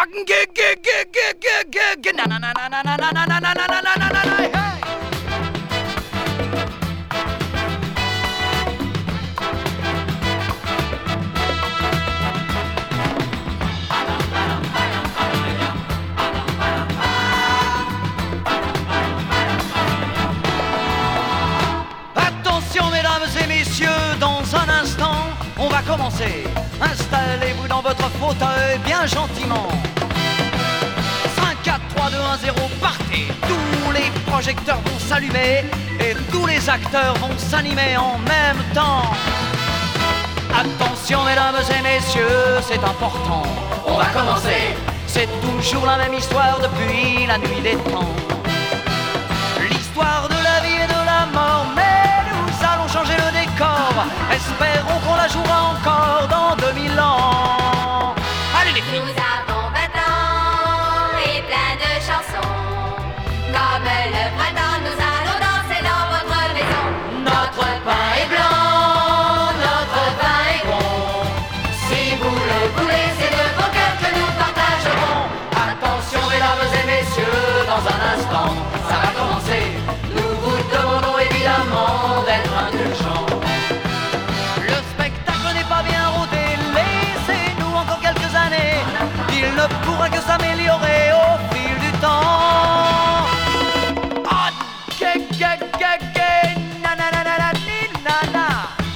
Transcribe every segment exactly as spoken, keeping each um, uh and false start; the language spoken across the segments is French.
Attention mesdames et messieurs, dans un instant, on va commencer. Installez-vous dans votre fauteuil bien gentiment. cinq, quatre, trois, deux, un, zéro, partez. Tous les projecteurs vont s'allumer et tous les acteurs vont s'animer en même temps. Attention mesdames et messieurs, c'est important. On va commencer. C'est toujours la même histoire depuis la nuit des temps. L'histoire de la vie et de la mort, mais nous allons changer le décor. Espérons qu'on la jouera encore dans deux mille ans. Allez les filles. Nous avons vingt ans et plein de chansons. Comme le printemps, nous allons danser dans votre maison. Notre pain est blanc, notre vin est bon. Si vous le voulez, c'est de vos cœurs que nous partagerons. Attention mesdames et messieurs, dans un instant, ça va commencer. Nous vous demandons évidemment d'être indulgents. Le spectacle n'est pas bien rodé, laissez-nous encore quelques années. Il ne pourra que s'améliorer au fil du temps. Ah, que, que, que, que, na, na, na, na, na, ni, na, na.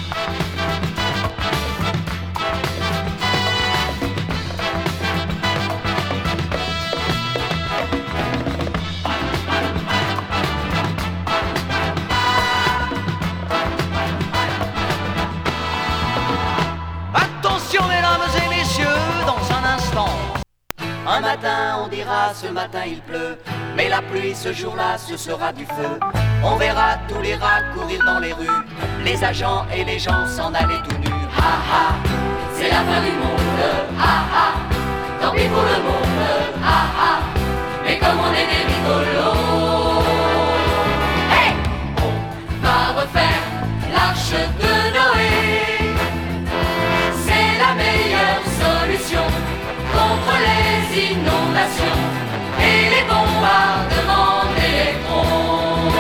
Attention mesdames et messieurs, dans un instant. Un matin on dira ce matin il pleut, mais la pluie ce jour-là ce sera du feu. On verra tous les rats courir dans les rues, les agents et les gens s'en aller tout nus. Ha ha, c'est la fin du monde. Ha ha, tant pis pour le monde. Ha ha, mais comme on est des rigolos. Hey, on va refaire l'arche de Noé. C'est la meilleure solution contre les inondations et les bombardements d'électrons.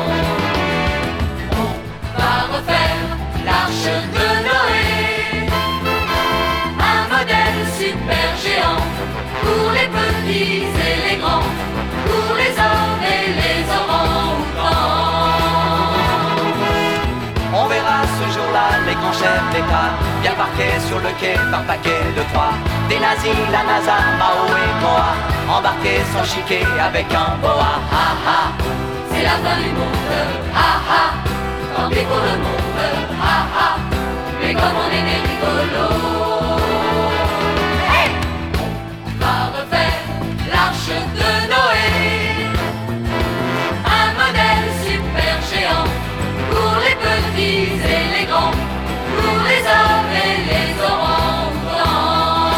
On va refaire l'arche de Noé, un modèle super géant pour les petits et les grands, pour les hommes et les orang-outans. On verra ce jour-là les grands chefs d'État bien parqués sur le quai par paquet de trois. Des nazis, la NASA, Mao et Moa, embarqués sans chiquet avec un boa. Ha ha, c'est la fin du monde. Ha ha, tant pis pour le monde. Ha ha, mais comme on est des rigolos. Hey, on va refaire l'arche de Noé, un modèle super géant pour les petits et les grands, pour les hommes et les orang-outans.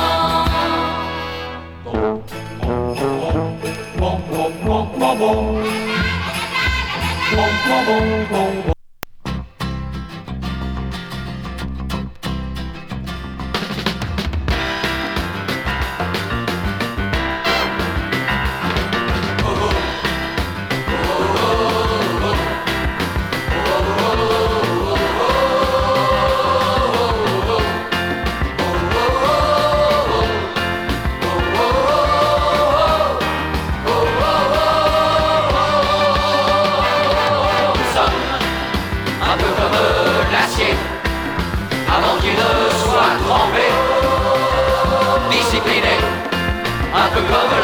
Bon, bon, bon, bon, bon. Bon, bon, bon, bon, bon. Avant qu'il ne soit trempé, discipliné, un peu comme